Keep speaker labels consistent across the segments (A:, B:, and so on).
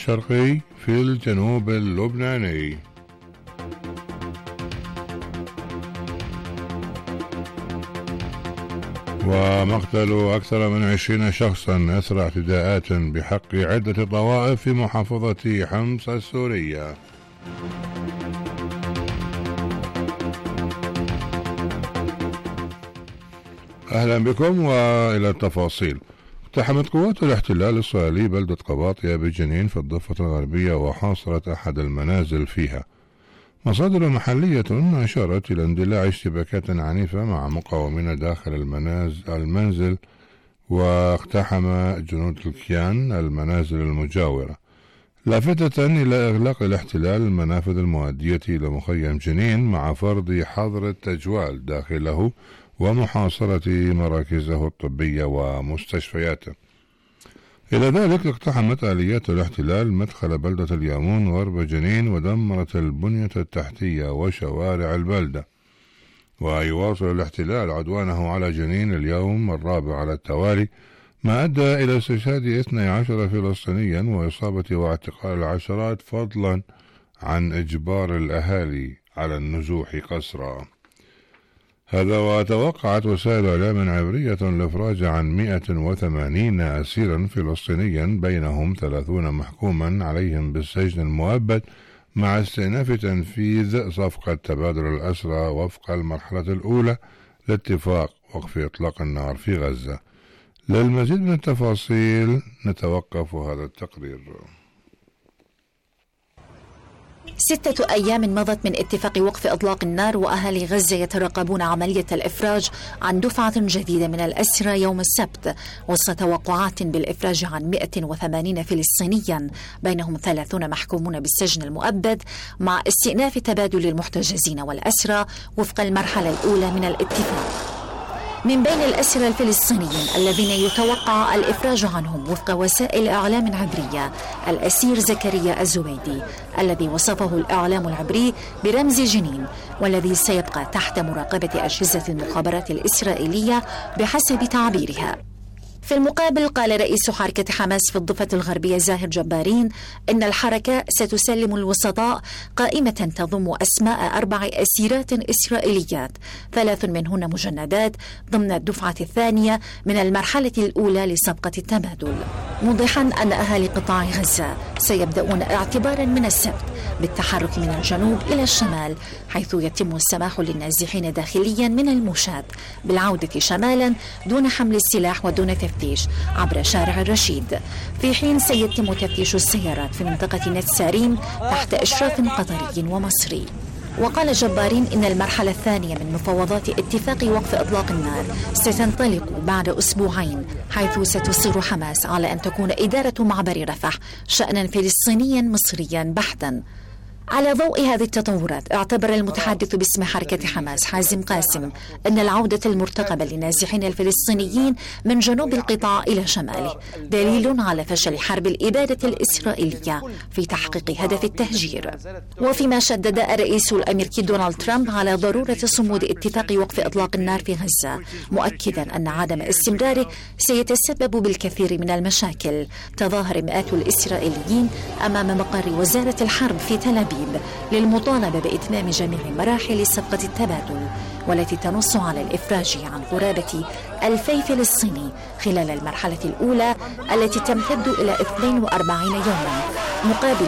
A: الشرقي في الجنوب اللبناني. ومقتل أكثر من 20 شخصا أثر اعتداءات بحق عدة طوائف في محافظة حمص السورية. أهلا بكم وإلى التفاصيل. اقتحمت قوات الاحتلال الإسرائيلي بلدة قباطية بجنين في الضفة الغربية وحاصرت أحد المنازل فيها. مصادر محلية أشارت إلى اندلاع اشتباكات عنيفة مع مقاومين داخل المنزل، واقتحم جنود الكيان المنازل المجاورة، لافتة إلى إغلاق الاحتلال المنافذ المؤدية إلى مخيم جنين مع فرض حظر التجوال داخله ومحاصرة مراكزه الطبية ومستشفياته. إلى ذلك اقتحمت آليات الاحتلال مدخل بلدة اليامون غرب جنين ودمرت البنية التحتية وشوارع البلدة. ويواصل الاحتلال عدوانه على جنين اليوم الرابع على التوالي، ما أدى إلى استشهاد 12 فلسطينيا وإصابة واعتقال العشرات، فضلا عن إجبار الأهالي على النزوح قسرا. هذا وتوقعت وسائل إعلام عبرية الإفراج عن 180 أسيرا فلسطينيا، بينهم 30 محكوما عليهم بالسجن المؤبد، مع استئناف تنفيذ صفقة تبادل الأسرى وفق المرحلة الأولى لاتفاق وقف إطلاق النار في غزة. للمزيد من التفاصيل نتوقف هذا التقرير.
B: 6 أيام مضت من اتفاق وقف إطلاق النار، وأهالي غزة يترقبون عملية الإفراج عن دفعة جديدة من الأسرى يوم السبت، وسط توقعات بالإفراج عن 180 فلسطينيا، بينهم 30 محكومون بالسجن المؤبد، مع استئناف تبادل المحتجزين والأسرى وفق المرحلة الأولى من الاتفاق. من بين الأسرى الفلسطينيين الذين يتوقع الإفراج عنهم وفق وسائل إعلام عبرية، الأسير زكريا الزبيدي، الذي وصفه الإعلام العبري برمز جنين، والذي سيبقى تحت مراقبة أجهزة المخابرات الإسرائيلية بحسب تعبيرها. في المقابل، قال رئيس حركة حماس في الضفة الغربية زاهر جبارين إن الحركة ستسلم الوسطاء قائمة تضم أسماء 4 أسيرات إسرائيليات، 3 منهن مجندات ضمن الدفعة الثانية من المرحلة الأولى لصفقة التبادل، موضحا أن أهالي قطاع غزة سيبدأون اعتبارا من السبت بالتحرك من الجنوب إلى الشمال، حيث يتم السماح للنازحين داخليا من المشاة بالعودة شمالا دون حمل السلاح ودون تفتيش عبر شارع الرشيد، في حين سيتم تفتيش السيارات في منطقة نتساريم تحت إشراف قطري ومصري. وقال جبارين إن المرحلة الثانية من مفاوضات اتفاق وقف إطلاق النار ستنطلق بعد أسبوعين، حيث ستصر حماس على أن تكون إدارة معبر رفح شأنا فلسطينيا مصريا بحتا. على ضوء هذه التطورات، اعتبر المتحدث باسم حركة حماس حازم قاسم أن العودة المرتقبة للنازحين الفلسطينيين من جنوب القطاع إلى شماله دليل على فشل حرب الإبادة الإسرائيلية في تحقيق هدف التهجير. وفيما شدد الرئيس الأمريكي دونالد ترامب على ضرورة صمود اتفاق وقف إطلاق النار في غزة، مؤكدا أن عدم استمراره سيتسبب بالكثير من المشاكل. تظاهر مئات الإسرائيليين أمام مقر وزارة الحرب في تل أبيب للمطالبة بإتمام جميع مراحل صفقة التبادل، والتي تنص على الإفراج عن قرابة 2000 فلسطيني خلال المرحلة الأولى التي تمتد إلى 42 يوما، مقابل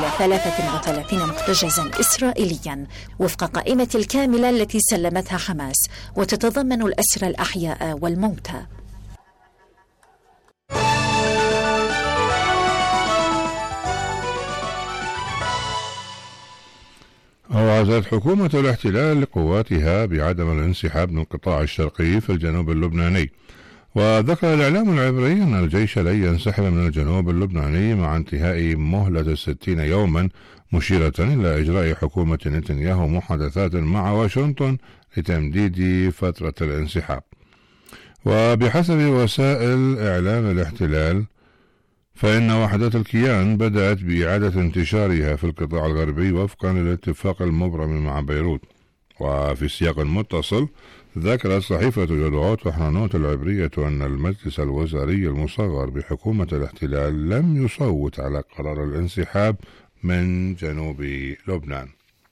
B: 33 محتجزا إسرائيليا وفق قائمة الكاملة التي سلمتها حماس، وتتضمن الأسرى الأحياء والموتى.
A: أوعزت حكومة الاحتلال لقواتها بعدم الانسحاب من القطاع الشرقي في الجنوب اللبناني. وذكر الإعلام العبري أن الجيش لن ينسحب من الجنوب اللبناني مع انتهاء مهلة 60 يوما، مشيرة إلى إجراء حكومة نتنياهو محادثات مع واشنطن لتمديد فترة الانسحاب. وبحسب وسائل إعلام الاحتلال، فإن وحدات الكيان بدأت بإعادة انتشارها في القطاع الغربي وفقا للاتفاق المبرم مع بيروت، وفي سياق متصل ذكرت صحيفة يدعوت وحنانوت العبرية أن المجلس الوزاري المصغر بحكومة الاحتلال لم يصوت على قرار الانسحاب من جنوب لبنان.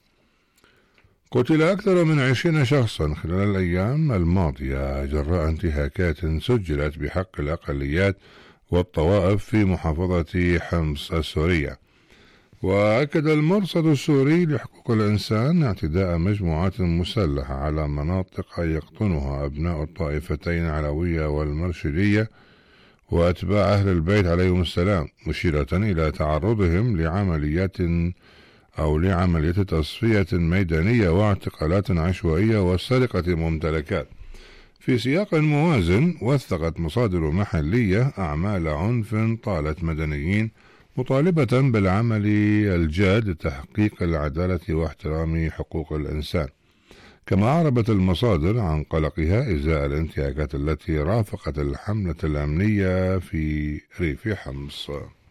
A: قتل أكثر من 20 شخصا خلال الأيام الماضية جراء انتهاكات سجلت بحق الأقليات والطوائف في محافظة حمص السورية. وأكد المرصد السوري لحقوق الإنسان اعتداء مجموعات مسلحة على مناطق يقطنها أبناء الطائفتين العلوية والمرشدية وأتباع أهل البيت عليهم السلام، مشيرة إلى تعرضهم لعملية تصفية ميدانية واعتقالات عشوائية وسرقة ممتلكات. في سياق موازن وثقت مصادر محلية أعمال عنف طالت مدنيين مطالبة بالعمل الجاد لتحقيق العدالة واحترام حقوق الإنسان. كما أعربت المصادر عن قلقها إزاء الانتهاكات التي رافقت الحملة الأمنية في ريف حمص.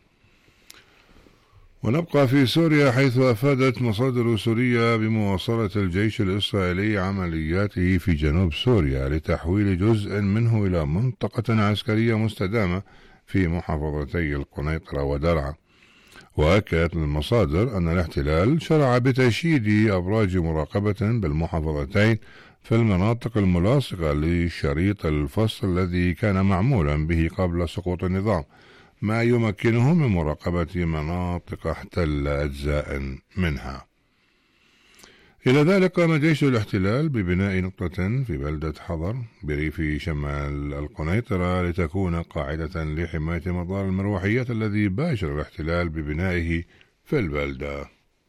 A: ونبقى في سوريا، حيث أفادت مصادر سورية بمواصلة الجيش الإسرائيلي عملياته في جنوب سوريا لتحويل جزء منه إلى منطقة عسكرية مستدامة في محافظتي القنيطرة ودرعا. وأكدت المصادر أن الاحتلال شرع بتشييد أبراج مراقبة بالمحافظتين في المناطق الملاصقة لشريط الفصل الذي كان معمولا به قبل سقوط النظام، ما يمكنه من مراقبة مناطق احتل أجزاء منها. إلى ذلك قام جيش الاحتلال ببناء نقطة في بلدة حضر بريف شمال القنيطرة لتكون قاعدة لحماية مدار المروحيات الذي باشر الاحتلال ببنائه في البلدة.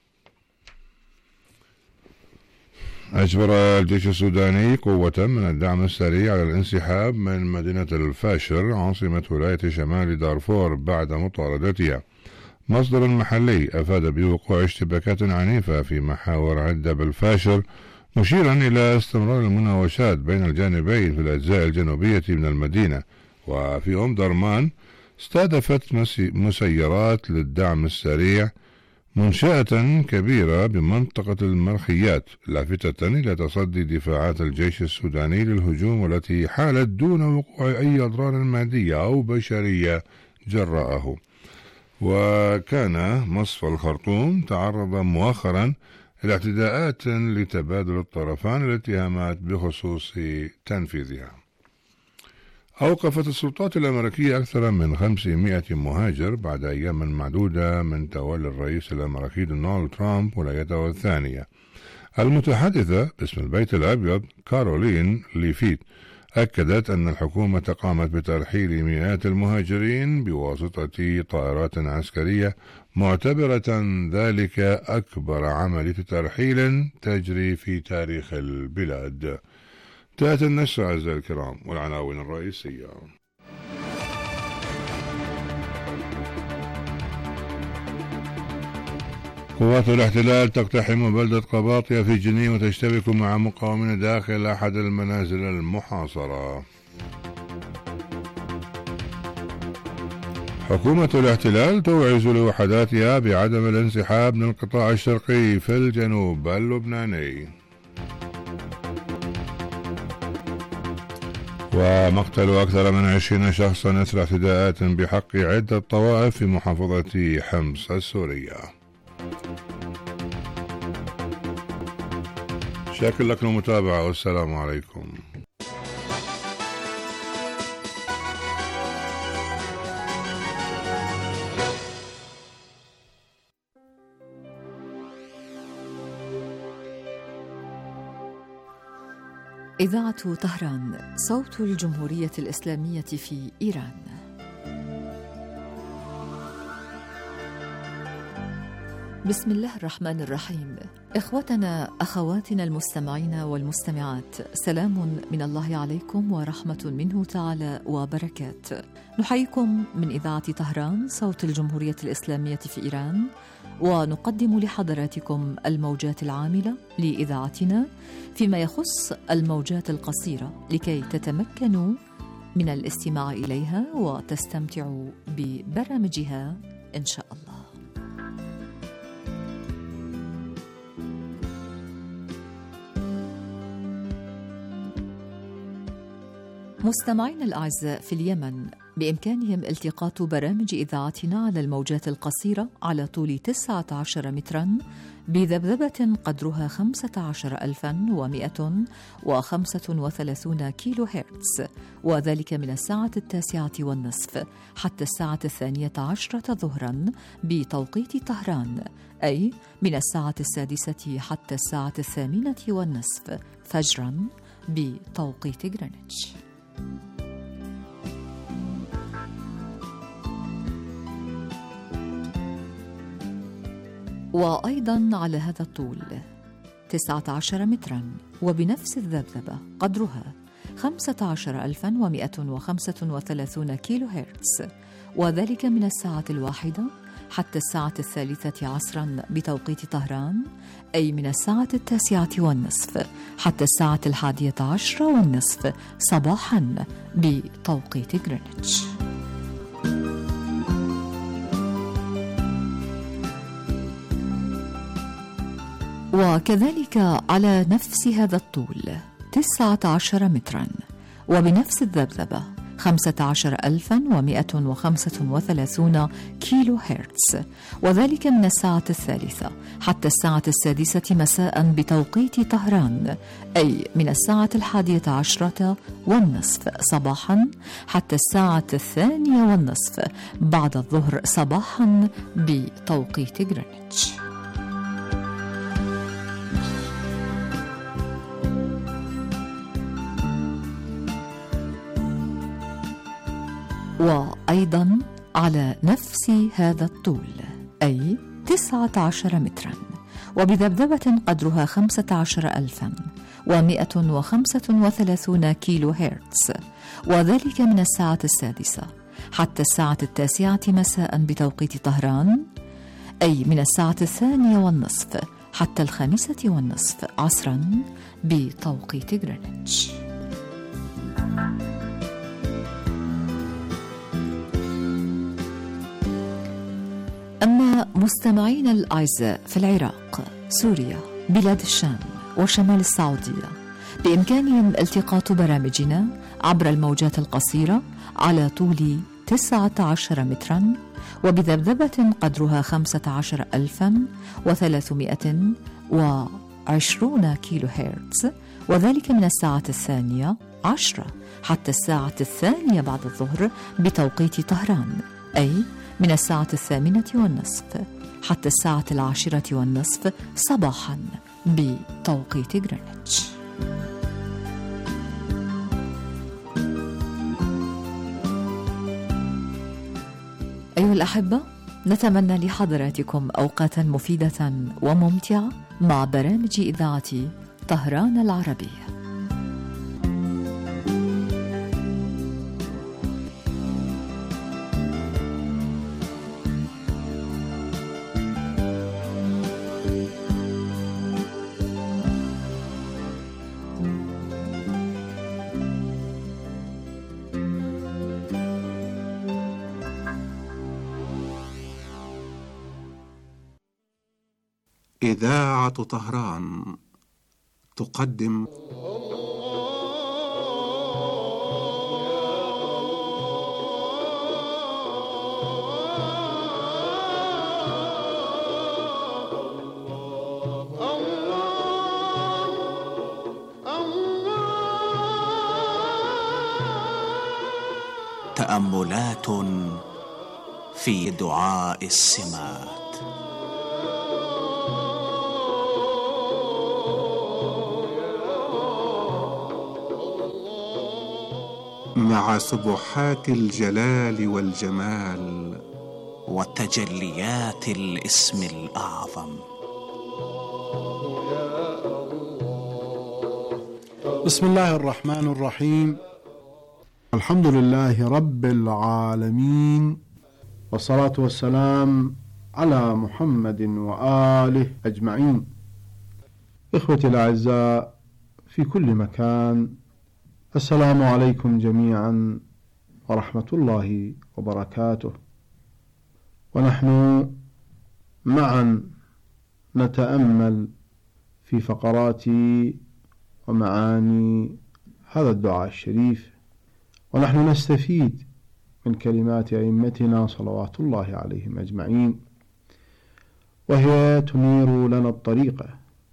A: أجبر الجيش السوداني قوة من الدعم السريع على الانسحاب من مدينة الفاشر عاصمة ولاية شمال دارفور بعد مطاردتها. مصدر محلي أفاد بوقوع اشتباكات عنيفة في محاور عدة بالفاشر، مشيرا إلى استمرار المناوشات بين الجانبين في الأجزاء الجنوبية من المدينة. وفي أم درمان استهدفت مسيرات للدعم السريع منشأة كبيرة بمنطقة المرخيات، لافتة إلى تصدي دفاعات الجيش السوداني للهجوم والتي حالت دون وقوع أي أضرار مادية أو بشرية جراءه. وكان مصفى الخرطوم تعرض مؤخرا إلى اعتداءات لتبادل الطرفان الاتهامات بخصوص تنفيذها. أوقفت السلطات الأمريكية أكثر من 500 مهاجر بعد أيام معدودة من تولي الرئيس الأمريكي دونالد ترامب ولايته الثانية. المتحدثة باسم البيت الأبيض كارولين ليفيت أكدت أن الحكومة قامت بترحيل مئات المهاجرين بواسطة طائرات عسكرية، معتبرة ذلك أكبر عملية ترحيل تجري في تاريخ البلاد. تأتي النشرة أعزائي الكرام والعناوين الرئيسية. قوات الاحتلال تقتحم بلدة قباطية في جنين وتشتبك مع مقاومين داخل أحد المنازل المحاصرة. حكومة الاحتلال توعز لوحداتها بعدم الانسحاب من القطاع الشرقي في الجنوب اللبناني. ومقتل أكثر من 20 شخصا أثر اعتداءات بحق عدة طوائف في محافظة حمص السورية. شاكر لكم المتابعة والسلام عليكم.
B: إذاعة طهران، صوت الجمهورية الإسلامية في إيران. بسم الله الرحمن الرحيم. إخوتنا أخواتنا المستمعين والمستمعات، سلام من الله عليكم ورحمة منه تعالى وبركات. نحييكم من إذاعة طهران، صوت الجمهورية الإسلامية في إيران، ونقدم لحضراتكم الموجات العاملة لإذاعتنا فيما يخص الموجات القصيرة لكي تتمكنوا من الاستماع إليها وتستمتعوا ببرامجها إن شاء الله.
C: مستمعين الأعزاء، في اليمن بإمكانهم التقاط برامج إذاعتنا على الموجات القصيرة على طول 19 متراً بذبذبة قدرها 15135 كيلو هرتز، وذلك من الساعة 9:30 حتى الساعة 12 ظهراً بتوقيت طهران، أي من الساعة 6 حتى الساعة 8:30 فجراً بتوقيت غرينتش. وأيضاً على هذا الطول 19 متراً وبنفس الذبذبة قدرها 15135 كيلو هرتز، وذلك من الساعة 1 حتى الساعة 3 بتوقيت طهران، أي من الساعة 9:30 حتى الساعة 11:30 صباحاً بتوقيت غرينتش. وكذلك على نفس هذا الطول 19 متراً وبنفس الذبذبة 15135 كيلو هرتز، وذلك من الساعة 3 حتى الساعة 6 مساء بتوقيت طهران، أي من الساعة 11:30 صباحا حتى الساعة 2:30 بعد الظهر صباحا بتوقيت غرينتش. وأيضا على نفس هذا الطول أي 19 متراً وبذبذبة قدرها 15135 كيلو هرتز، وذلك من الساعة 6 حتى الساعة 9 مساء بتوقيت طهران، أي من الساعة 2:30 حتى 5:30 عصراً بتوقيت غرينتش. أما مستمعين الأعزاء في العراق، سوريا، بلاد الشام وشمال السعودية بإمكانهم التقاط برامجنا عبر الموجات القصيرة على طول 19 متراً وبذبذبة قدرها 15320 كيلو هرتز، وذلك من الساعة 12 حتى الساعة 2 بعد الظهر بتوقيت طهران، أي من الساعة 8:30 حتى الساعة 10:30 صباحاً بتوقيت غرينتش. أيها الأحبة، نتمنى لحضراتكم أوقاتاً مفيدة وممتعة مع برامج إذاعة طهران العربية.
D: إذاعة طهران تقدم تأملات في دعاء السمات. مع سبحات الجلال والجمال وتجليات الاسم الأعظم.
E: بسم الله الرحمن الرحيم، الحمد لله رب العالمين، والصلاة والسلام على محمد وآله أجمعين. إخوتي الأعزاء في كل مكان، السلام عليكم جميعا ورحمة الله وبركاته. ونحن معا نتأمل في فقرات ومعاني هذا الدعاء الشريف ونحن نستفيد من كلمات أئمتنا صلوات الله عليهم أجمعين، وهي تنير لنا الطريق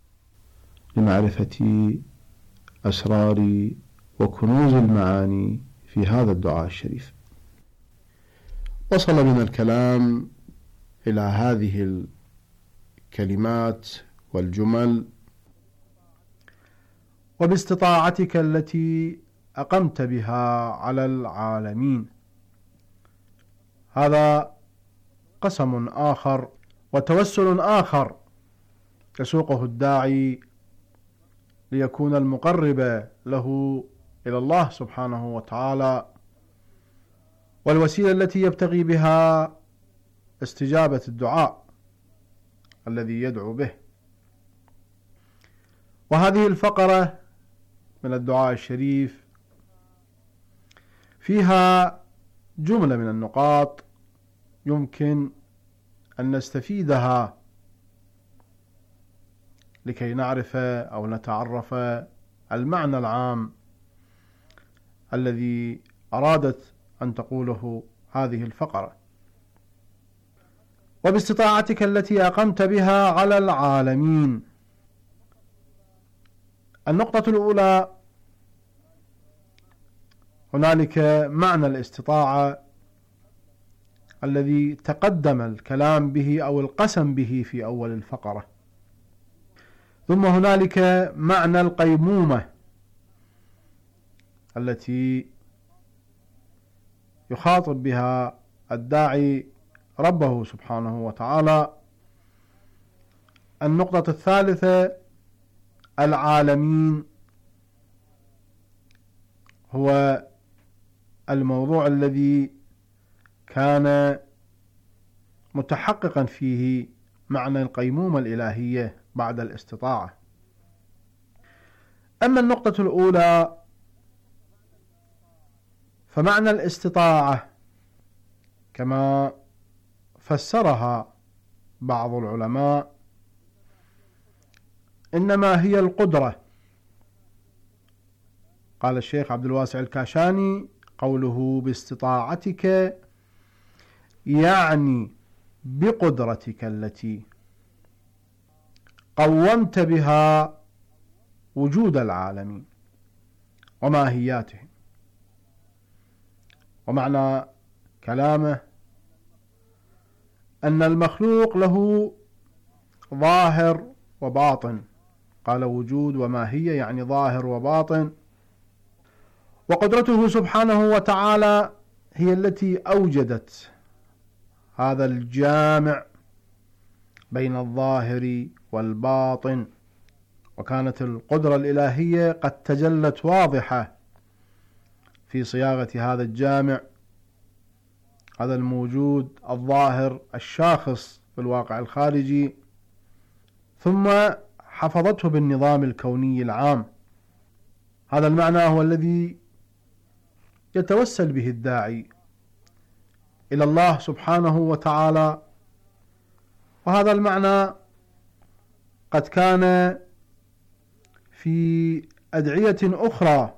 E: لمعرفة أسرار وكنوز المعاني في هذا الدعاء الشريف. وصل بنا الكلام إلى هذه الكلمات والجمل: وباستطاعتك التي أقمت بها على العالمين. هذا قسم آخر وتوسل آخر يسوقه الداعي ليكون المقرب له إلى الله سبحانه وتعالى، والوسيلة التي يبتغي بها استجابة الدعاء الذي يدعو به. وهذه الفقرة من الدعاء الشريف فيها جملة من النقاط يمكن أن نستفيدها لكي نعرف أو نتعرف المعنى العام الذي أرادت أن تقوله هذه الفقرة. وباستطاعتك التي أقمت بها على العالمين. النقطة الأولى: هنالك معنى الاستطاعة الذي تقدم الكلام به أو القسم به في أول الفقرة، ثم هنالك معنى القيمومة التي يخاطب بها الداعي ربه سبحانه وتعالى. النقطة الثالثة: العالمين، هو الموضوع الذي كان متحققا فيه معنى القيمومة الإلهية بعد الاستطاعة. أما النقطة الأولى فمعنى الاستطاعة كما فسرها بعض العلماء إنما هي القدرة. قال الشيخ عبد الواسع الكاشاني: قوله باستطاعتك يعني بقدرتك التي قومت بها وجود العالمين وماهياتهم. ومعنى كلامه أن المخلوق له ظاهر وباطن. قال وجود وماهية يعني ظاهر وباطن، وقدرته سبحانه وتعالى هي التي أوجدت هذا الجامع بين الظاهر والباطن. وكانت القدرة الإلهية قد تجلت واضحة في صياغة هذا الجامع، هذا الموجود الظاهر الشاخص في الواقع الخارجي، ثم حفظته بالنظام الكوني العام. هذا المعنى هو الذي يتوسل به الداعي إلى الله سبحانه وتعالى. وهذا المعنى قد كان في أدعية أخرى،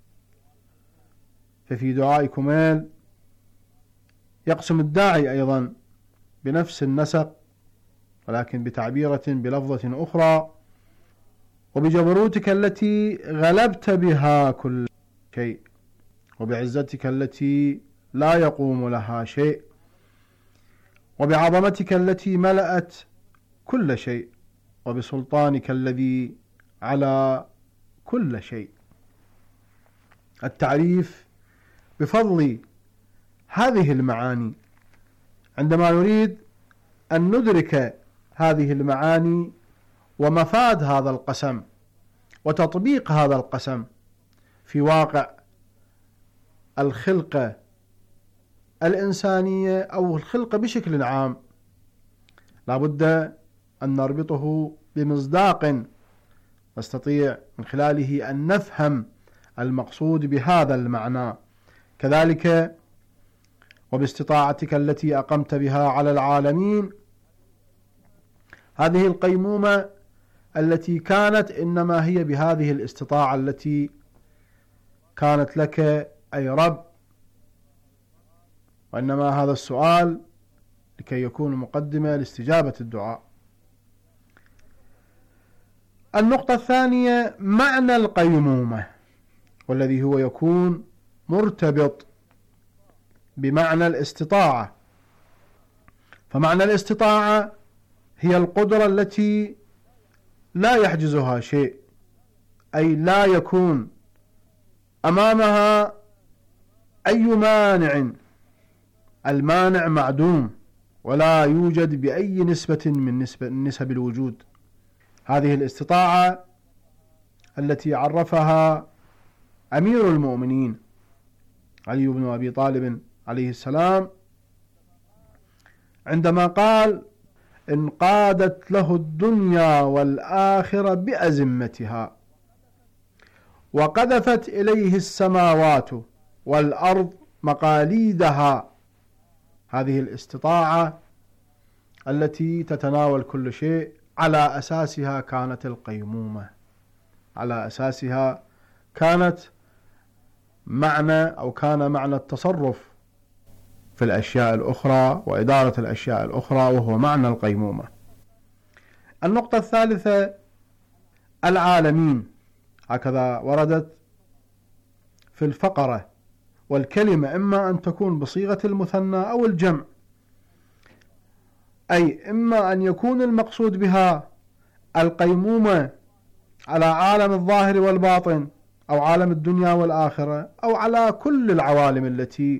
E: ففي دعاء كميل يقسم الداعي أيضا بنفس النسق ولكن بتعبيرة بلفظة أخرى: وبجبروتك التي غلبت بها كل شيء، وبعزتك التي لا يقوم لها شيء، وبعظمتك التي ملأت كل شيء، وبسلطانك الذي على كل شيء. التعريف بفضل هذه المعاني عندما نريد أن ندرك هذه المعاني ومفاد هذا القسم وتطبيق هذا القسم في واقع الخلقة الإنسانية أو الخلقة بشكل عام، لابد أن نربطه بمصداق نستطيع من خلاله أن نفهم المقصود بهذا المعنى. كذلك وباستطاعتك التي أقمت بها على العالمين، هذه القيمومة التي كانت إنما هي بهذه الاستطاعة التي كانت لك أي رب وإنما هذا السؤال لكي يكون مقدمة لاستجابة الدعاء. النقطة الثانية معنى القيمومة، والذي هو يكون مرتبط بمعنى الاستطاعة. فمعنى الاستطاعة هي القدرة التي لا يحجزها شيء، أي لا يكون أمامها أي مانع، المانع معدوم ولا يوجد بأي نسبة من نسب الوجود. هذه الاستطاعة التي عرفها أمير المؤمنين علي بن أبي طالب عليه السلام عندما قال: انقادت له الدنيا والآخرة بأزمتها، وقذفت إليه السماوات والأرض مقاليدها. هذه الاستطاعة التي تتناول كل شيء على أساسها كانت القيمومة، على أساسها كانت كان معنى التصرف في الأشياء الأخرى وإدارة الأشياء الأخرى، وهو معنى القيمومة. النقطة الثالثة العالمين، هكذا وردت في الفقرة، والكلمة إما أن تكون بصيغة المثنى أو الجمع، أي إما أن يكون المقصود بها القيمومة على عالم الظاهر والباطن أو عالم الدنيا والآخرة، أو على كل العوالم التي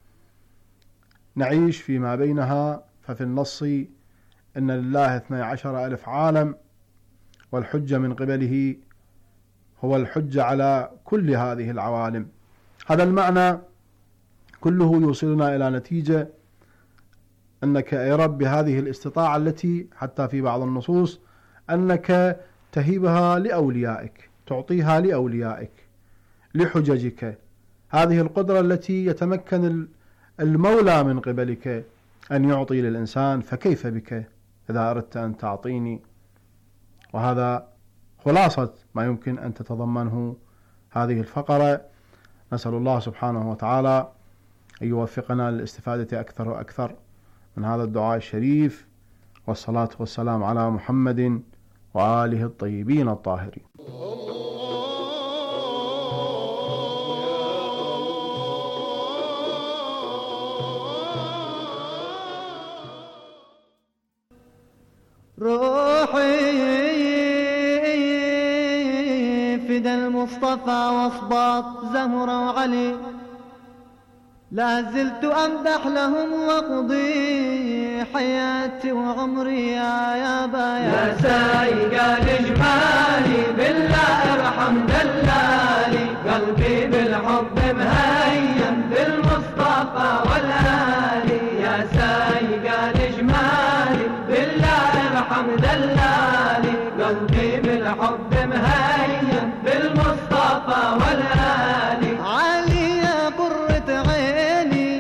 E: نعيش فيما بينها. ففي النص إن لله 12,000 عالم، والحجة من قبله هو الحجة على كل هذه العوالم. هذا المعنى كله يوصلنا إلى نتيجة أنك يا رب بهذه الاستطاعة التي حتى في بعض النصوص أنك تهيبها لأوليائك، تعطيها لأوليائك لحججك، هذه القدرة التي يتمكن المولى من قبلك أن يعطي للإنسان، فكيف بك إذا أردت أن تعطيني؟ وهذا خلاصة ما يمكن أن تتضمنه هذه الفقرة. نسأل الله سبحانه وتعالى أن يوفقنا للاستفادة أكثر وأكثر من هذا الدعاء الشريف، والصلاة والسلام على محمد وآله الطيبين الطاهرين.
F: روحي فدى المصطفى وصباط زهرة وعلي، لا زلت أمدح لهم وأقضي حياتي وعمري يا بايا.
G: يا سايق الجمالي بالله ارحم دلالي، قلبي بالحب مهيم بالمصطفى والآلي. يا سايق الجمالي بالله ارحم دلالي، قلبي بالحب مهيم بالمصطفى والآلي.
F: علي يا قرة عيني،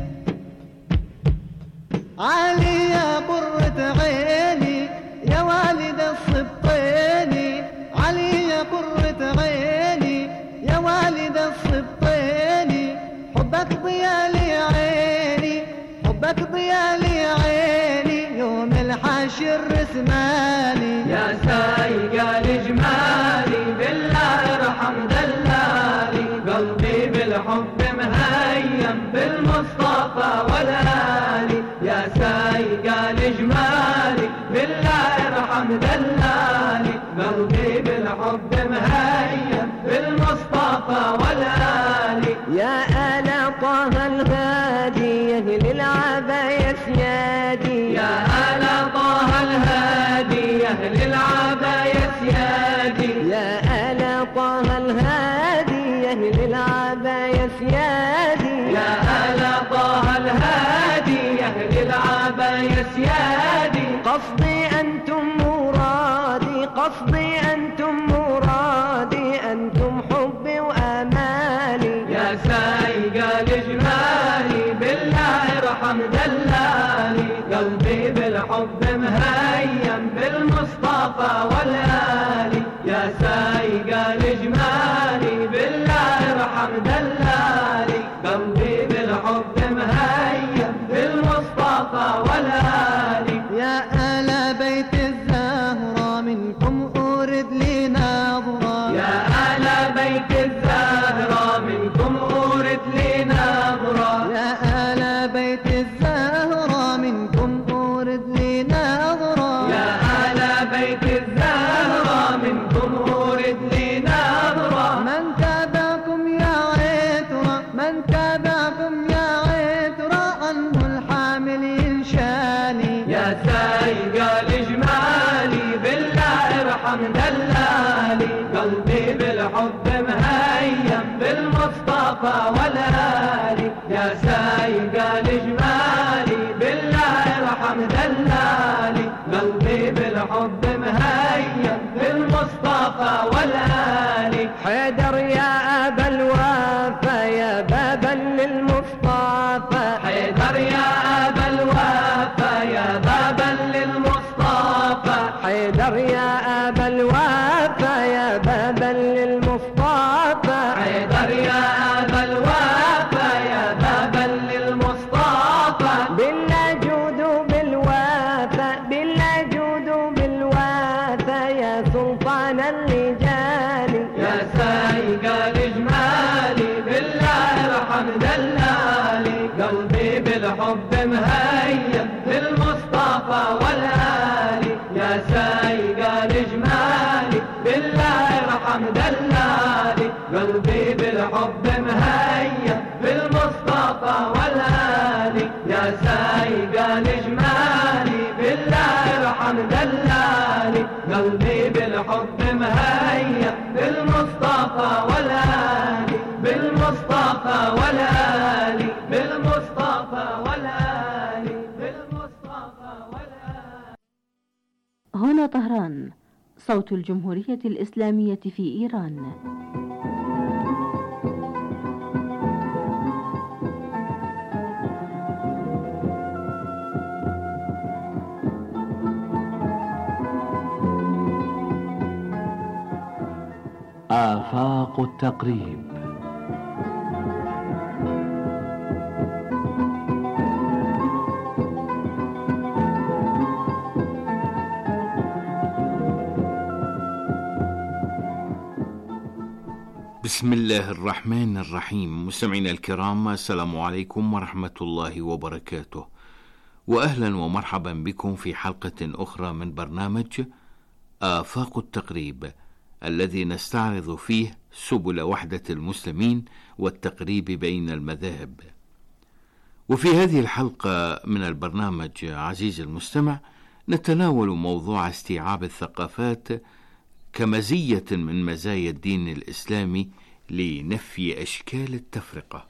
F: علي يا قرة عيني يا والد الصبطين، علي يا قرة عيني يا والد الصبطين. حبك ضياء لي عيني، حبك ضياء لي عيني، يوم الحشر رسماني.
G: يا سايق الجمالي بالله ارحم دلالي، قلبي بالحب مهيم بالمصطفى والآلي. يا سايق الجمالي بالله ارحم دلالي، قلبي بالحب مهيم بالمصطفى والآلي.
F: يا آل طه الهادي يا أهل العباية سيادي،
G: يا آل طه الهادي يا أهل العباية سيادي.
F: يا آل طه الهادي يا أهل العباية سيادي.
G: يا آل طه الهادي يا أهل العباية سيادي.
F: قصدي أنتم مرادي، قصدي أنتم مرادي، أنتم حبي وآمالي.
G: يا سايق الجمالي بالله ارحم دلالي، قلبي بالحب مهيم بالمصطفى والآلي. يا سايق الجمالي بالله ارحم دلالي، قلبي بالحب مهيم بالمصطفى والآل يا سايق الإجمالي بالله ارحم دلالي قلبي بالحب مهيأ بالمصطفى والآل حيدر يا أبا الوفا يا بابا للمصطفى حيدر يا أبا الوفا يا بابا للمصطفى حيدر يا أبا الوفا يا بابا للمصطفى حيدر يا أبا الوفا يا بابا للمصطفى بالله جود بالوفا بالله جود بالوفا يا سلطان الرجال يا سايق الإجمالي بالله ارحم دلالي قلبي بالحب مهيأ بالمصطفى والآل يا سايق الإجمالي بالله ارحم دلالي قلبي بالحب مهيأ بالمصطفى والآل يا سايق الإجمالي بالله ارحم دلالي قلبي بالحب مهيأ بالمصطفى والآل بالمصطفى والآل بالمصطفى والآل بالمصطفى والآل.
H: هنا طهران، صوت الجمهورية الإسلامية في إيران.
I: آفاق التقريب.
J: بسم الله الرحمن الرحيم. مستمعينا الكرام، السلام عليكم ورحمة الله وبركاته، وأهلا ومرحبا بكم في حلقة أخرى من برنامج آفاق التقريب، الذي نستعرض فيه سبل وحدة المسلمين والتقريب بين المذاهب. وفي هذه الحلقة من البرنامج عزيزي المستمع نتناول موضوع استيعاب الثقافات كمزية من مزايا الدين الإسلامي لنفي أشكال التفرقة.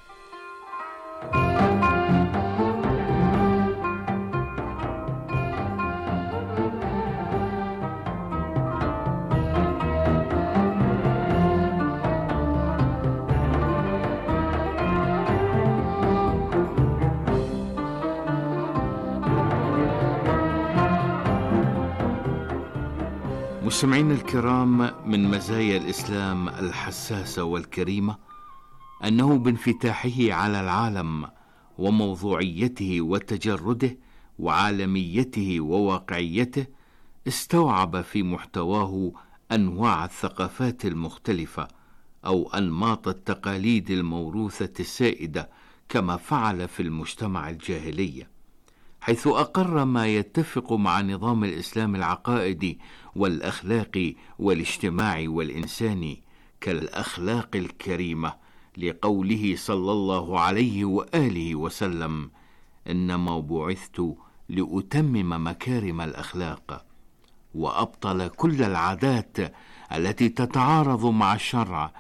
J: مستمعين الكرام، من مزايا الإسلام الحساسة والكريمة أنه بانفتاحه على العالم وموضوعيته وتجرده وعالميته وواقعيته استوعب في محتواه أنواع الثقافات المختلفة أو أنماط التقاليد الموروثة السائدة كما فعل في المجتمع الجاهلي، حيث أقر ما يتفق مع نظام الإسلام العقائدي والأخلاقي والاجتماعي والإنساني كالأخلاق الكريمة، لقوله صلى الله عليه وآله وسلم: إنما بعثت لأتمم مكارم الأخلاق، وأبطل كل العادات التي تتعارض مع الشرع.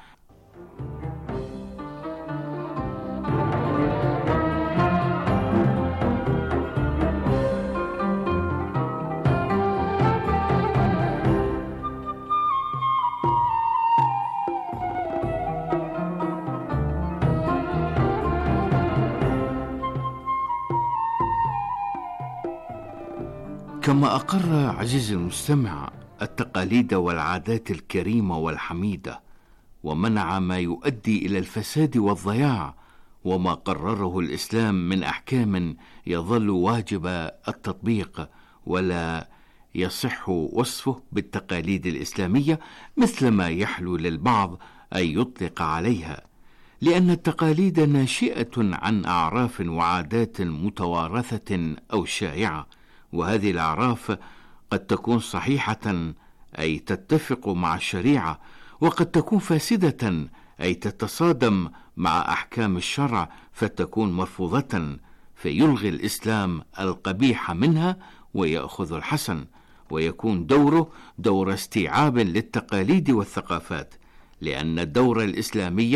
J: كما أقر عزيزي المستمع التقاليد والعادات الكريمة والحميدة، ومنع ما يؤدي إلى الفساد والضياع، وما قرره الإسلام من أحكام يظل واجب التطبيق ولا يصح وصفه بالتقاليد الإسلامية مثل ما يحلو للبعض أن يطلق عليها، لأن التقاليد ناشئة عن أعراف وعادات متوارثة أو شائعة، وهذه الأعراف قد تكون صحيحة أي تتفق مع الشريعة، وقد تكون فاسدة أي تتصادم مع أحكام الشرع فتكون مرفوضة، فيلغي الإسلام القبيح منها ويأخذ الحسن، ويكون دوره دور استيعاب للتقاليد والثقافات، لأن الدور الإسلامي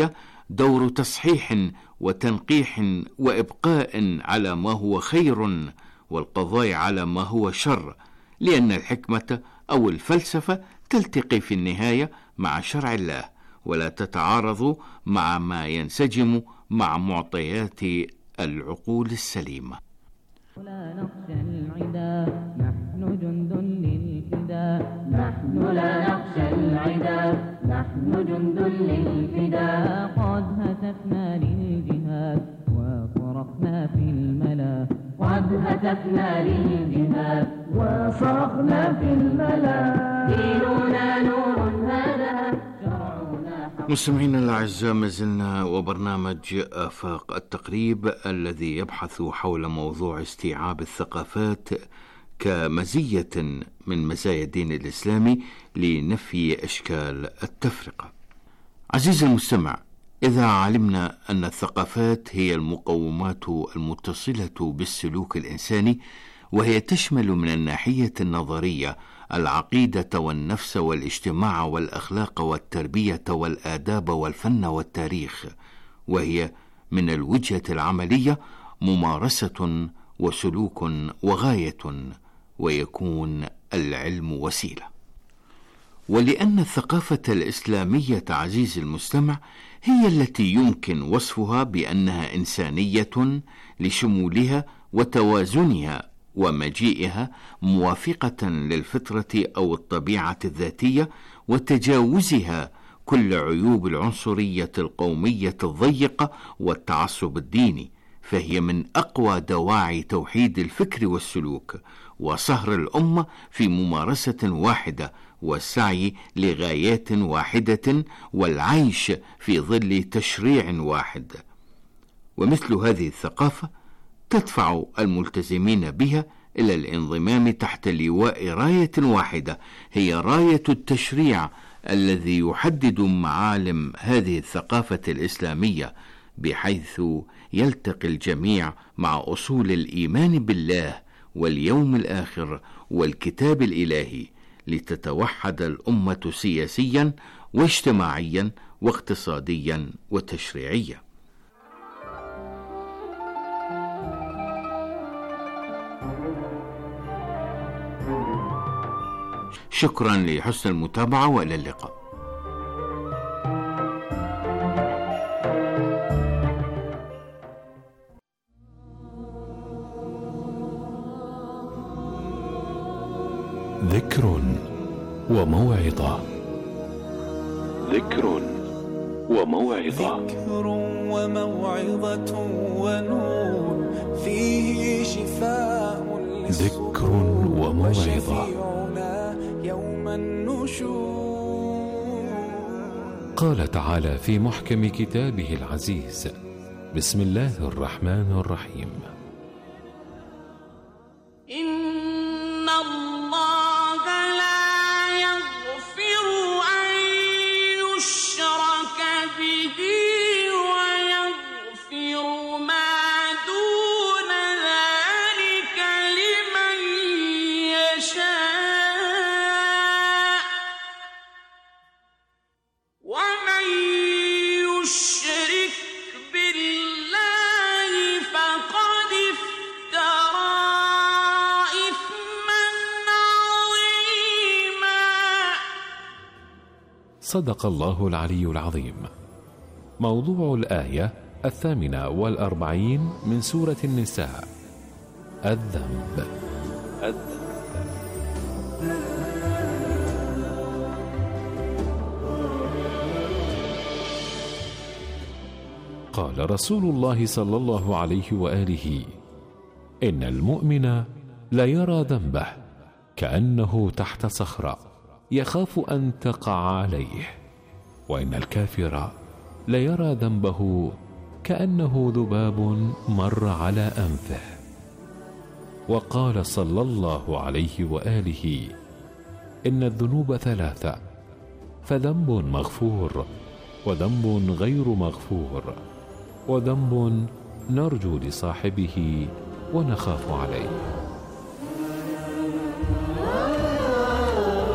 J: دور تصحيح وتنقيح وإبقاء على ما هو خير والقضاء على ما هو شر، لأن الحكمة أو الفلسفة تلتقي في النهاية مع شرع الله ولا تتعارض مع ما ينسجم مع معطيات العقول السليمة.
F: لا نخشى العدا نحن جند للفدا، نحن لا نخشى العدا نحن جند للفدا، قد هتفنا للجهاد وصرخنا في الملا، قد هتفنا للجهاد وصرخنا في الملا، ديننا نور هذا شرعنا.
J: مستمعينا الأعزاء، ما زلنا وبرنامج آفاق التقريب الذي يبحث حول موضوع استيعاب الثقافات كمزية من مزايا الدين الإسلامي لنفي أشكال التفرقة. عزيزي المستمع، إذا علمنا أن الثقافات هي المقومات المتصلة بالسلوك الإنساني، وهي تشمل من الناحية النظرية العقيدة والنفس والاجتماع والأخلاق والتربية والآداب والفن والتاريخ، وهي من الوجهة العملية ممارسة وسلوك وغاية، ويكون العلم وسيلة. ولأن الثقافة الإسلامية عزيزي المستمع هي التي يمكن وصفها بأنها إنسانية لشمولها وتوازنها ومجيئها موافقة للفطرة أو الطبيعة الذاتية، وتجاوزها كل عيوب العنصرية القومية الضيقة والتعصب الديني، فهي من أقوى دواعي توحيد الفكر والسلوك وصهر الأمة في ممارسة واحدة والسعي لغايات واحدة والعيش في ظل تشريع واحد. ومثل هذه الثقافة تدفع الملتزمين بها إلى الانضمام تحت لواء راية واحدة، هي راية التشريع الذي يحدد معالم هذه الثقافة الإسلامية، بحيث يلتقي الجميع مع أصول الإيمان بالله واليوم الآخر والكتاب الإلهي، لتتوحد الأمة سياسيا واجتماعيا واقتصاديا وتشريعيا. شكرا لحسن المتابعة وإلى اللقاء.
K: ذكر وموعظة. ذكر وموعظة.
L: ذكر وموعظة ونور فيه شفاء.
K: ذكر وموعظة.
L: يوم النشور.
K: قال تعالى في محكم كتابه العزيز: بسم الله الرحمن الرحيم:
M: إن الله لا يغفر أن يشرك به ويغفر ما دون ذلك لمن يشاء، ومن يشرك بالله فقد افترى إثما عظيما.
K: صدق الله العلي العظيم. موضوع الآية 48 من سورة النساء: الذنب. قال رسول الله صلى الله عليه وآله: إن المؤمن لا يرى ذنبه كأنه تحت صخرة يخاف أن تقع عليه، وإن الكافر لا يرى ذنبه كأنه ذباب مر على أنفه. وقال صلى الله عليه وآله: إن الذنوب ثلاثة، فذنب مغفور، وذنب غير مغفور، وذنب نرجو لصاحبه ونخاف عليه.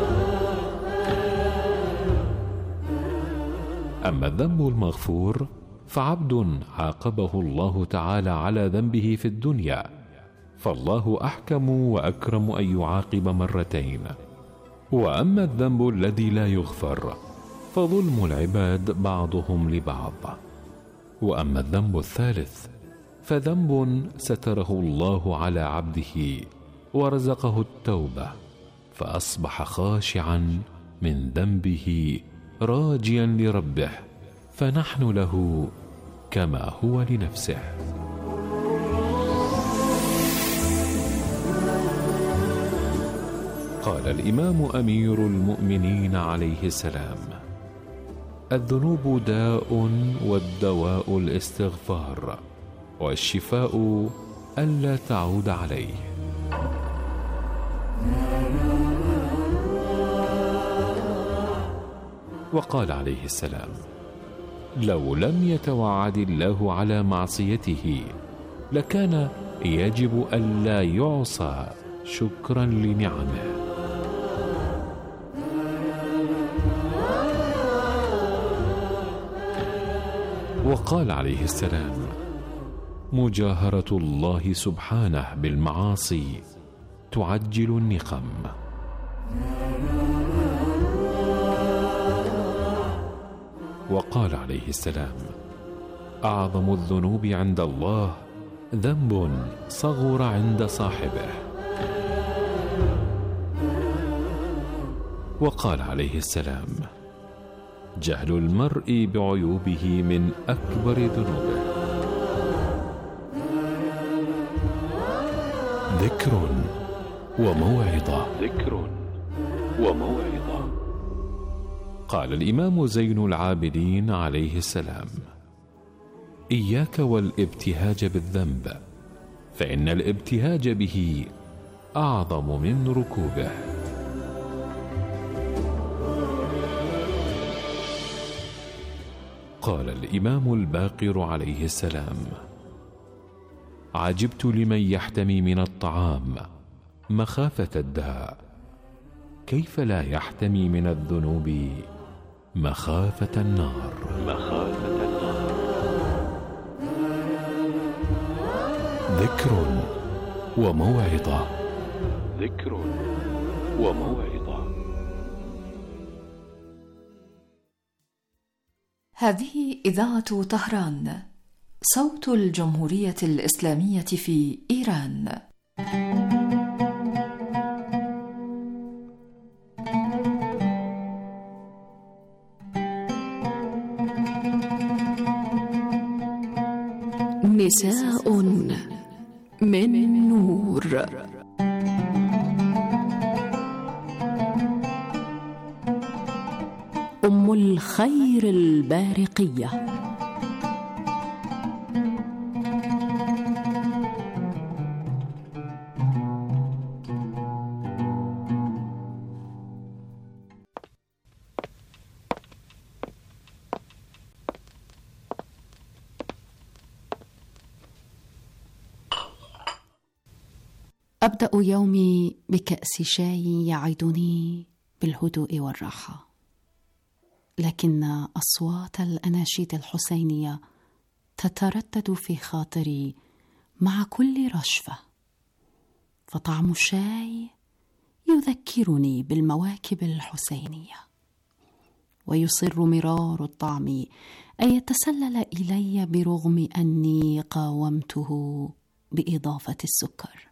K: أما الذنب المغفور فعبد عاقبه الله تعالى على ذنبه في الدنيا، فالله أحكم وأكرم أن يعاقب مرتين. وأما الذنب الذي لا يغفر فظلم العباد بعضهم لبعض. وأما الذنب الثالث فذنب ستره الله على عبده ورزقه التوبة، فأصبح خاشعا من ذنبه راجيا لربه، فنحن له كما هو لنفسه. قال الإمام أمير المؤمنين عليه السلام: الذنوب داء، والدواء الاستغفار، والشفاء ألا تعود عليه. وقال عليه السلام: لو لم يتوعد الله على معصيته لكان يجب ألا يعصى شكرا لنعمه. وقال عليه السلام: مجاهرة الله سبحانه بالمعاصي تعجل النقم. وقال عليه السلام: أعظم الذنوب عند الله ذنب صغر عند صاحبه. وقال عليه السلام: جهل المرء بعيوبه من أكبر ذنوبه. ذكر وموعظة. ذكر وموعظة. قال الإمام زين العابدين عليه السلام: إياك والابتهاج بالذنب، فإن الابتهاج به أعظم من ركوبه. قال الإمام الباقر عليه السلام: عجبت لمن يحتمي من الطعام مخافة الداء، كيف لا يحتمي من الذنوب مخافة النار. مخافة النار. ذكر وموعظة. ذكر وموعظة.
C: هذه إذاعة طهران، صوت الجمهورية الإسلامية في إيران. نساء من نور. أم الخير البارقية. أبدأ يومي بكأس شاي يعدني بالهدوء والراحة، لكن أصوات الأناشيد الحسينية تتردد في خاطري مع كل رشفة، فطعم الشاي يذكرني بالمواكب الحسينية، ويصر مرار الطعم أن يتسلل إلي برغم أني قاومته بإضافة السكر.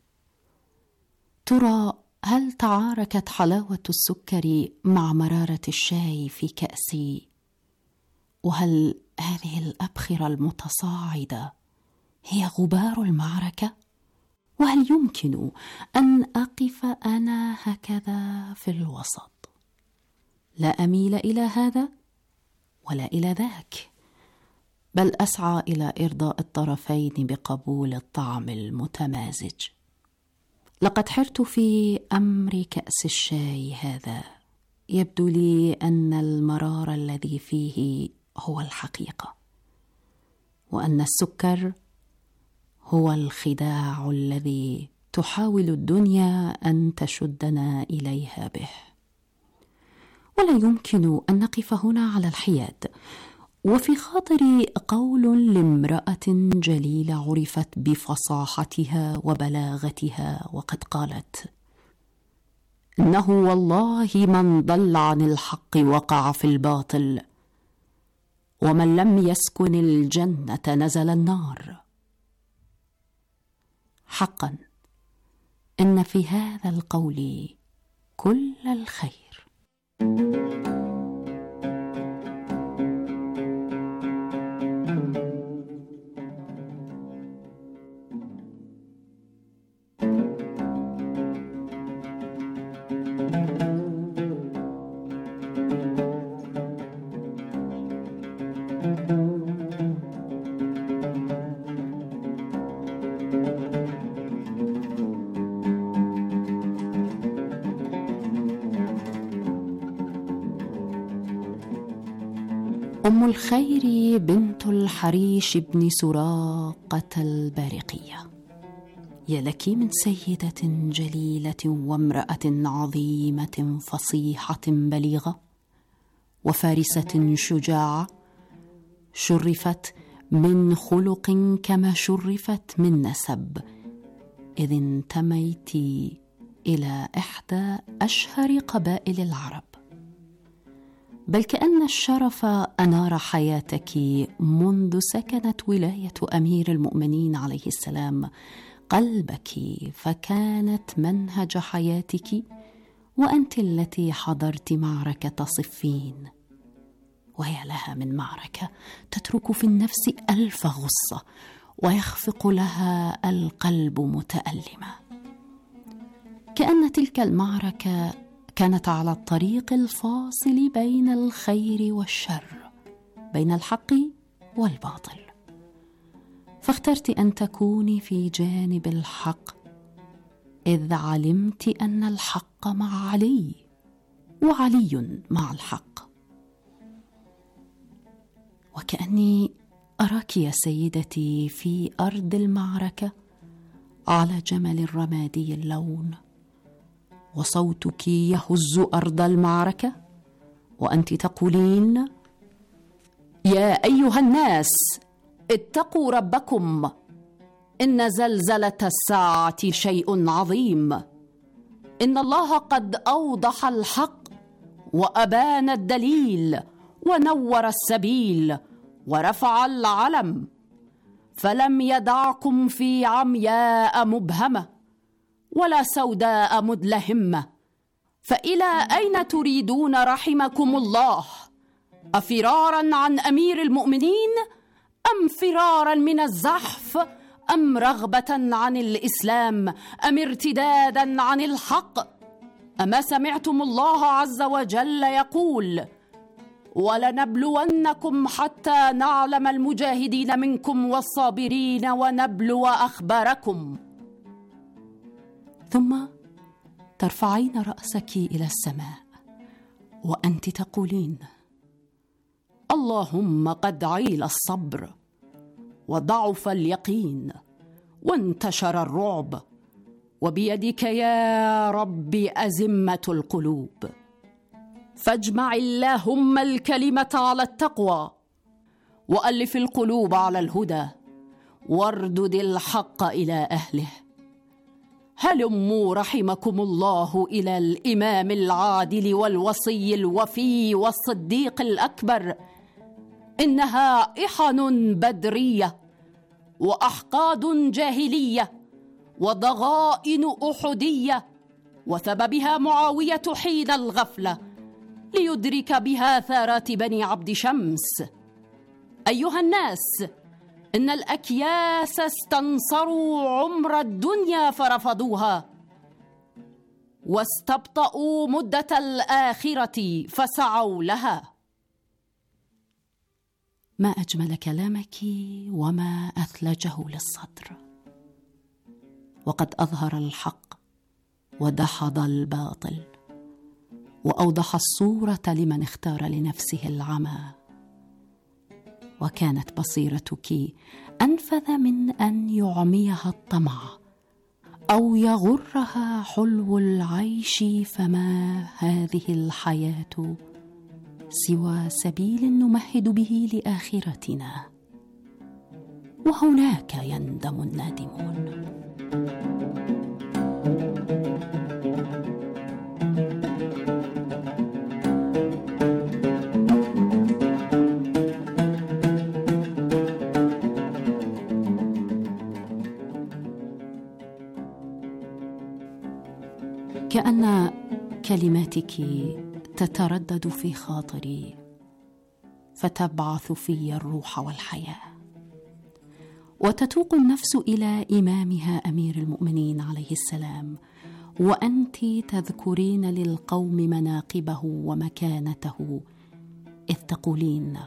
C: ترى هل تعاركت حلاوة السكر مع مرارة الشاي في كأسي؟ وهل هذه الأبخرة المتصاعدة هي غبار المعركة؟ وهل يمكن أن أقف أنا هكذا في الوسط، لا أميل إلى هذا ولا إلى ذاك، بل أسعى إلى إرضاء الطرفين بقبول الطعم المتمازج؟ لقد حرت في أمر كأس الشاي هذا. يبدو لي أن المرار الذي فيه هو الحقيقة، وأن السكر هو الخداع الذي تحاول الدنيا أن تشدنا إليها به. ولا يمكن أن نقف هنا على الحياد،
N: وفي خاطري قول لامرأة جليلة عرفت بفصاحتها وبلاغتها وقد قالت: إنه والله من ضل عن الحق وقع في الباطل، ومن لم يسكن الجنة نزل النار. حقا إن في هذا القول كل الخير. أم الخير بنت الحريش بن سراقة البارقية، يا لك من سيدة جليلة وامرأة عظيمة فصيحة بليغة وفارسة شجاعة، شرفت من خلق كما شرفت من نسب، إذ انتميت إلى إحدى أشهر قبائل العرب، بل كأن الشرف أنار حياتك منذ سكنت ولاية أمير المؤمنين عليه السلام قلبك، فكانت منهج حياتك، وأنت التي حضرت معركة صفين، ويا لها من معركة تترك في النفس 1000 غصة ويخفق لها القلب متألمة. كأن تلك المعركة كانت على الطريق الفاصل بين الخير والشر، بين الحق والباطل، فاخترت أن تكوني في جانب الحق، إذ علمت أن الحق مع علي وعلي مع الحق. وكأني أراك يا سيدتي في أرض المعركة على جمل رمادي اللون، وصوتك يهز أرض المعركة وأنت تقولين: يا أيها الناس اتقوا ربكم، إن زلزلة الساعة شيء عظيم، إن الله قد أوضح الحق وأبان الدليل ونور السبيل ورفع العلم، فلم يدعكم في عمياء مبهمة ولا سوداء مدلهمة، فإلى أين تريدون رحمكم الله؟ أفرارا عن أمير المؤمنين، أم فرارا من الزحف، أم رغبة عن الإسلام، أم ارتدادا عن الحق؟ أما سمعتم الله عز وجل يقول: ولنبلونكم حتى نعلم المجاهدين منكم والصابرين ونبلو أخباركم. ثم ترفعين رأسك إلى السماء وأنت تقولين: اللهم قد عيل الصبر وضعف اليقين وانتشر الرعب، وبيدك يا رب أزمة القلوب، فاجمع اللهم الكلمة على التقوى، وألف القلوب على الهدى، واردد الحق إلى أهله. هلموا رحمكم الله إلى الإمام العادل والوصي الوفي والصديق الأكبر، إنها إحن بدرية وأحقاد جاهلية وضغائن أحدية، وثب بها معاوية حين الغفلة ليدرك بها ثارات بني عبد شمس. أيها الناس، إن الأكياس استنصروا عمر الدنيا فرفضوها، واستبطأوا مدة الآخرة فسعوا لها. ما أجمل كلامك وما أثلجه للصدر، وقد أظهر الحق ودحض الباطل، وأوضح الصورة لمن اختار لنفسه العمى، وكانت بصيرتك أنفذ من أن يعميها الطمع أو يغرها حلو العيش، فما هذه الحياة سوى سبيل نمهد به لآخرتنا، وهناك يندم النادمون. كأن كلماتك تتردد في خاطري فتبعث في الروح والحياة، وتتوق النفس إلى إمامها أمير المؤمنين عليه السلام، وأنت تذكرين للقوم مناقبه ومكانته إذ تقولين: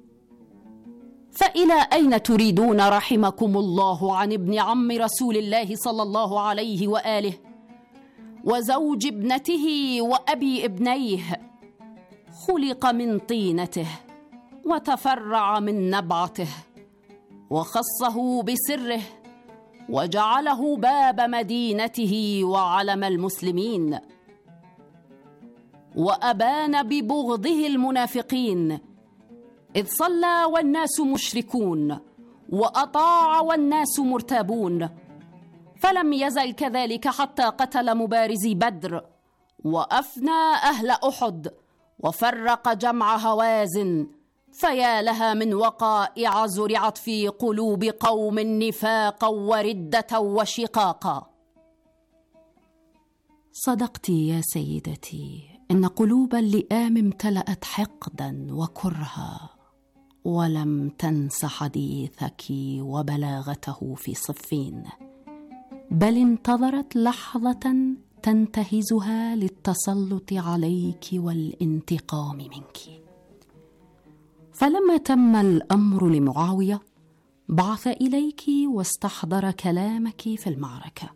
N: فإلى أين تريدون رحمكم الله عن ابن عم رسول الله صلى الله عليه وآله، وزوج ابنته وأبي ابنيه، خلق من طينته وتفرع من نبعته، وخصه بسره وجعله باب مدينته وعلم المسلمين، وأبان ببغضه المنافقين، إذ صلى والناس مشركون، وأطاع والناس مرتابون، فلم يزل كذلك حتى قتل مبارزي بدر، وأفنى أهل أحد، وفرق جمع هوازن. فيا لها من وقائع زرعت في قلوب قوم نفاقا وردة وشقاقا. صدقت يا سيدتي، إن قلوب اللئام امتلأت حقدا وكرها، ولم تنس حديثك وبلاغته في صفين، بل انتظرت لحظة تنتهزها للتسلط عليك والانتقام منك. فلما تم الأمر لمعاوية بعث إليك واستحضر كلامك في المعركة،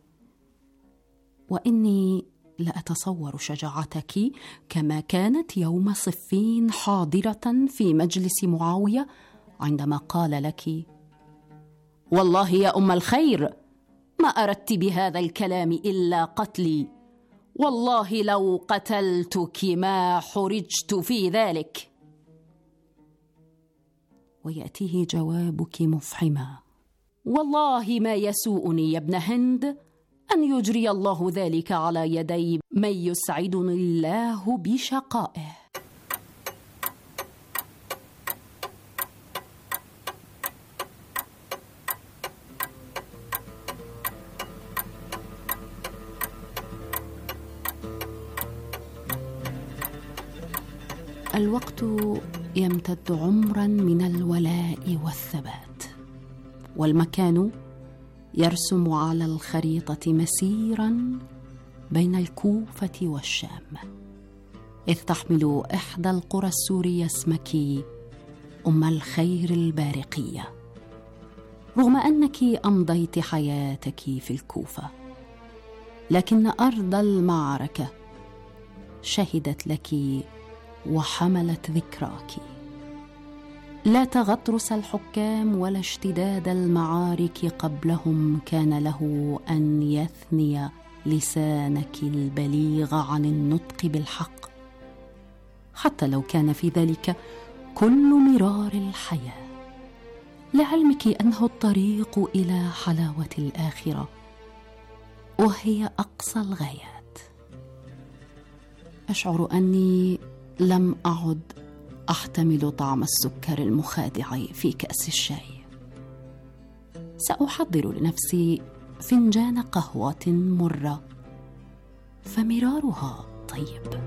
N: وإني لأتصور شجاعتك كما كانت يوم صفين حاضرة في مجلس معاوية عندما قال لك: والله يا أم الخير، ما أردت بهذا الكلام إلا قتلي، والله لو قتلتك ما حرجت في ذلك. ويأتيه جوابك مفحما: والله ما يسوءني يا ابن هند أن يجري الله ذلك على يدي من يسعدني الله بشقائه. الوقت يمتد عمرا من الولاء والثبات، والمكان يرسم على الخريطة مسيرا بين الكوفة والشام، إذ تحمل إحدى القرى السورية اسمك أم الخير البارقية، رغم أنك أمضيت حياتك في الكوفة، لكن أرض المعركة شهدت لك وحملت ذكراك. لا تغطرس الحكام ولا اشتداد المعارك قبلهم كان له أن يثني لسانك البليغ عن النطق بالحق، حتى لو كان في ذلك كل مرار الحياة، لعلمك أنه الطريق إلى حلاوة الآخرة، وهي أقصى الغايات. أشعر أني لم أعد أحتمل طعم السكر المخادع في كأس الشاي. سأحضر لنفسي فنجان قهوة مرة، فمرارها طيب.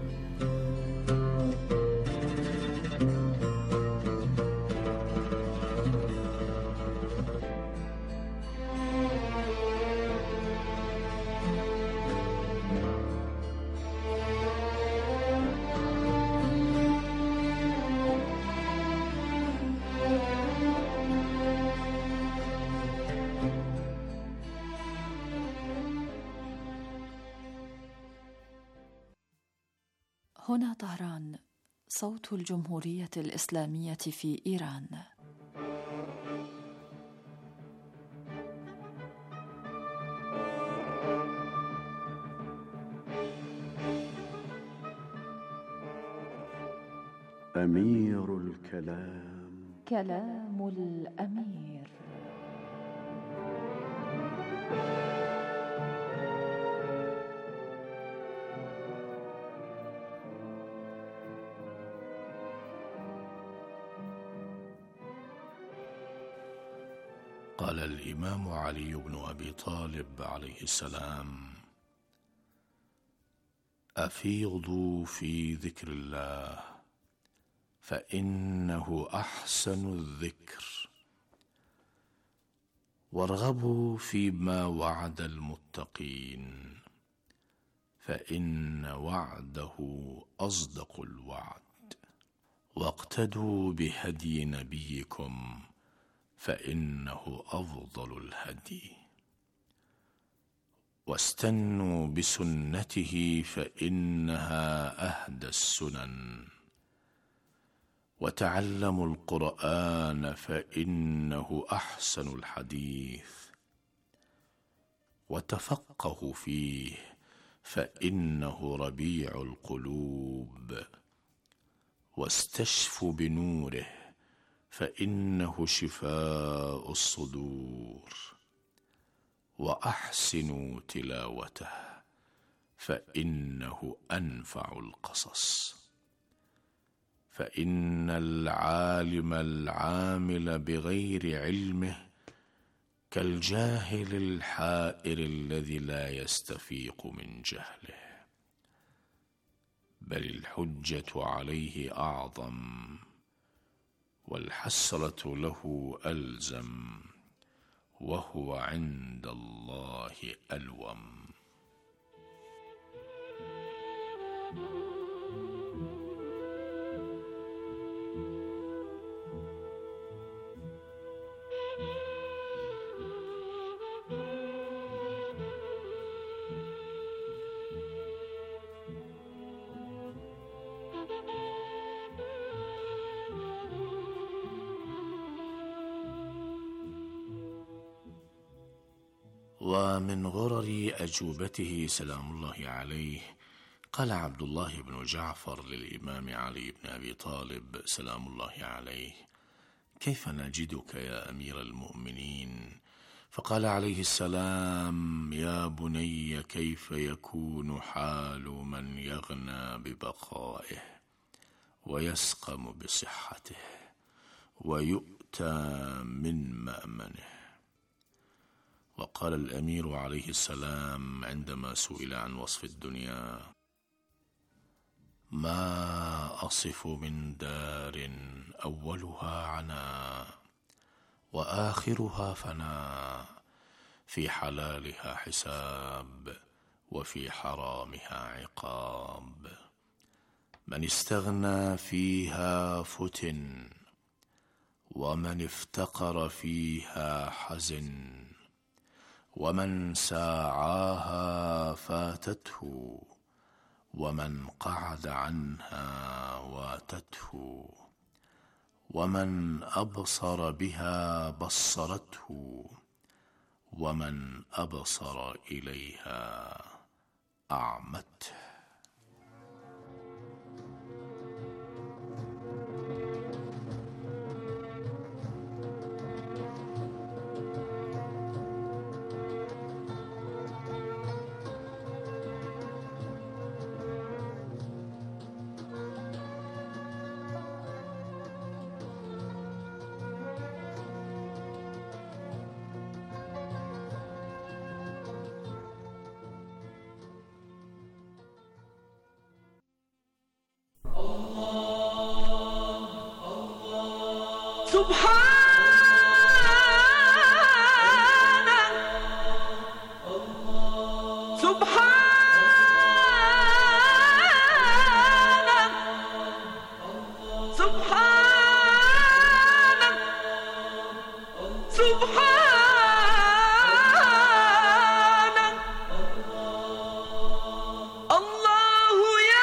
C: هنا طهران، صوت الجمهورية الإسلامية في إيران.
I: أمير الكلام،
C: كلام الأمير.
O: قال الإمام علي بن أبي طالب عليه السلام: أفيضوا في ذكر الله فإنه أحسن الذكر، وارغبوا فيما وعد المتقين فإن وعده أصدق الوعد، واقتدوا بهدي نبيكم فإنه أفضل الهدي، واستنوا بسنته فإنها أهدى السنن، وتعلموا القرآن فإنه أحسن الحديث، وتفقهوا فيه فإنه ربيع القلوب، واستشفوا بنوره فإنه شفاء الصدور، وأحسنوا تلاوته فإنه أنفع القصص، فإن العالم العامل بغير علمه كالجاهل الحائر الذي لا يستفيق من جهله، بل الحجة عليه أعظم، والحسرة له ألزم، وهو عند الله ألوم. ومن غرر أجوبته سلام الله عليه قال عبد الله بن جعفر للإمام علي بن أبي طالب سلام الله عليه: كيف نجدك يا أمير المؤمنين؟ فقال عليه السلام: يا بني، كيف يكون حال من يغنى ببقائه ويسقم بصحته ويؤتى من مأمنه؟ وقال الأمير عليه السلام عندما سئل عن وصف الدنيا: ما أصف من دار أولها عناء وآخرها فناء، في حلالها حساب وفي حرامها عقاب، من استغنى فيها فتن، ومن افتقر فيها حزن، ومن ساعاها فاتته، ومن قعد عنها واتته، ومن أبصر بها بصرته، ومن أبصر إليها أعمته.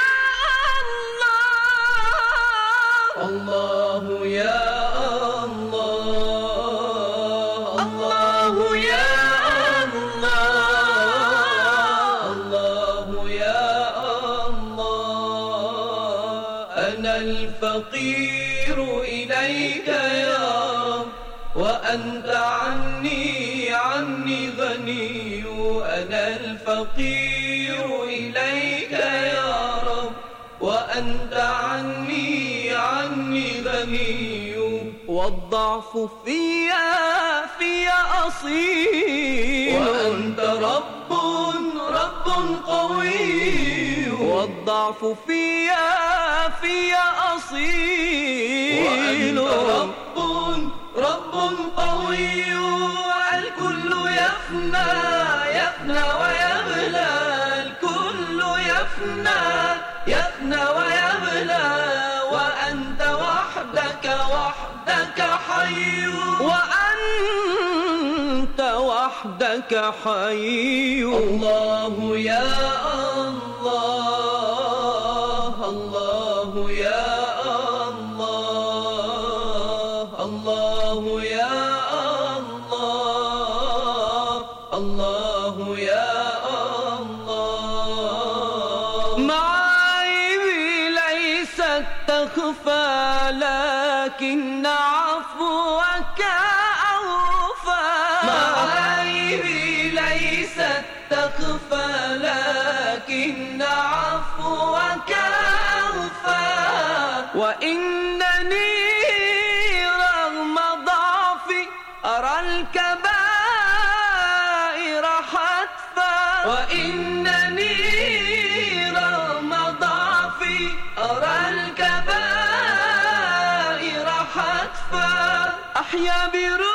G: الله يا الله أنا الفقير إليك يا رب وأنت عني غني. أنا الفقير إليك يا رب وأنت عني غني. والضعف فيا أصيل وأنت رب قوي. والضعف فيا أصيل وأنت رب قوي. الكل يفنى ويبلى. الكل يفنى ويبلى وأنت وحدك حي. وأنت وحدك حي. الله يا الله، الله يا الله، الله يا الله، الله يا الله. معايبي ليست تخفى لكن عفوك أوفى. معايبي ليست تخفى لكن عفوك أوفى. وإنني رغم ضعفي أرى الكبائر حتفا. وإنني رغم ضعفي أرى الكبائر حتفا. أحيا بروح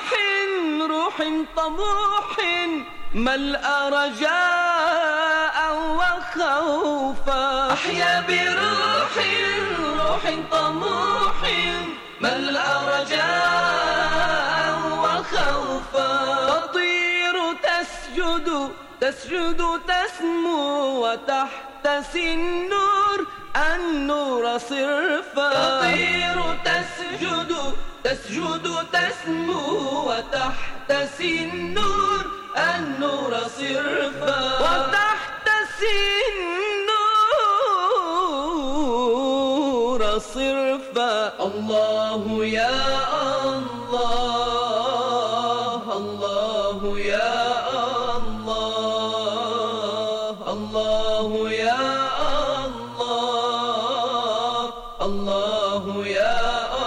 G: طموح ملأ رجاء وخوفا. أحيا بروح طموح ملأ رجاء وخوفا. تطير تسجد تسمو وتحت النور صرفا. تطير تسجد تسمو وتحت النور صرفا. وتحت النور صرفا. الله يا الله، الله يا الله، الله يا الله، الله يا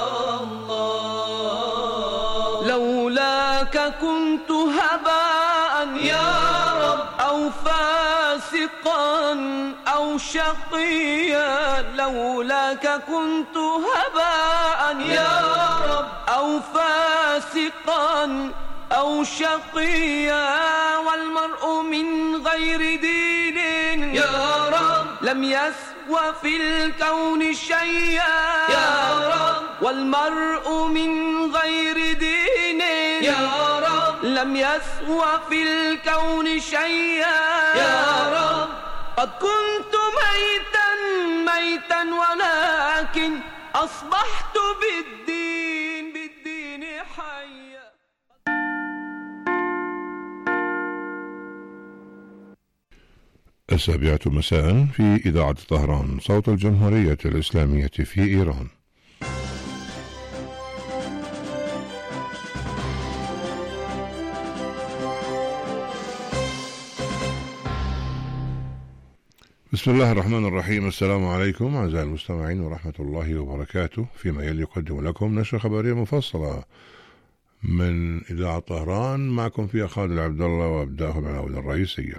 G: الله. لولاك كنت هباء يا رب أو فاسقا أو شقيا. لولاك كنت هباء يا رب أو فاسقا أو شقيا. والمرء من غير دين يا رب لم يسوى في الكون شيئا يا رب. والمرء من غير دين يا رب لم يسوى في الكون شيئا يا رب. قد كنت ميتا ولكن أصبحت بالدين حيا.
A: السابعة مساء في إذاعة طهران صوت الجمهورية الإسلامية في إيران. بسم الله الرحمن الرحيم. السلام عليكم أعزائي المستمعين ورحمة الله وبركاته. فيما يلي يقدم لكم نشرة خبرية مفصلة من إذاعة طهران، معكم فيها خالد عبد الله وأبدأه العناوين الرئيسية.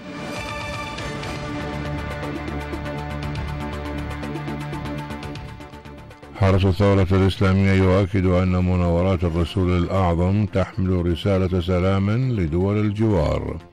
A: حرس الثورة الإسلامية يؤكد أن مناورات الرسول الأعظم تحمل رسالة سلام لدول الجوار.